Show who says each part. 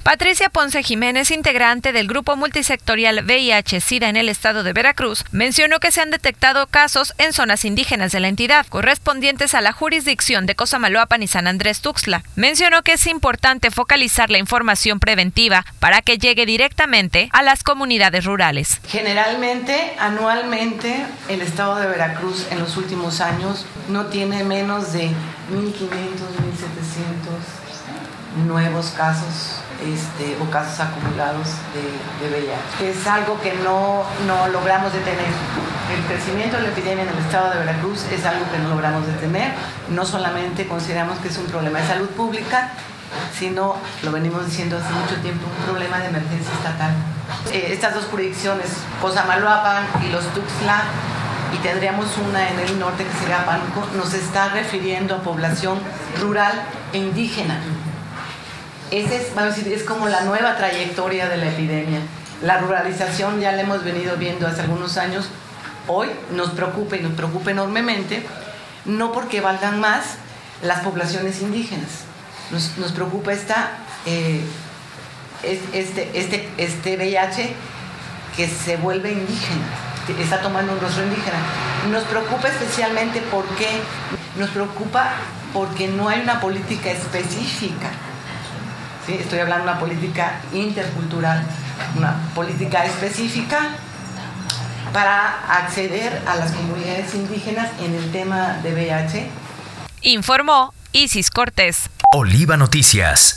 Speaker 1: Patricia Ponce Jiménez, integrante del grupo multisectorial VIH-Sida en el estado de Veracruz, mencionó que se han detectado casos en zonas indígenas de la entidad, correspondientes a la jurisdicción de Cosamaloapan y San Andrés Tuxtla. Mencionó que es importante focalizar la información preventiva para que llegue directamente a las comunidades rurales.
Speaker 2: Generalmente, anualmente, el estado de Veracruz en los últimos años no tiene menos de 1.500, 1.700 nuevos casos o casos acumulados de VIH. Es algo que no logramos detener. El crecimiento de la epidemia en el estado de Veracruz es algo que no logramos detener. No solamente consideramos que es un problema de salud pública, sino, lo venimos diciendo hace mucho tiempo, un problema de emergencia estatal. Estas dos jurisdicciones, Cosamaloapan y los Tuxtla, y tendríamos una en el norte que sería Pánuco, nos está refiriendo a población rural e indígena. Es como la nueva trayectoria de la epidemia. La ruralización ya la hemos venido viendo hace algunos años. Hoy nos preocupa y nos preocupa enormemente, no porque valgan más las poblaciones indígenas. Nos preocupa este VIH que se vuelve indígena, que está tomando un rostro indígena. Nos preocupa especialmente porque no hay una política específica. ¿Sí? Estoy hablando de una política intercultural, una política específica para acceder a las comunidades indígenas en el tema de VIH.
Speaker 1: Informó Isis Cortés.
Speaker 3: Oliva Noticias.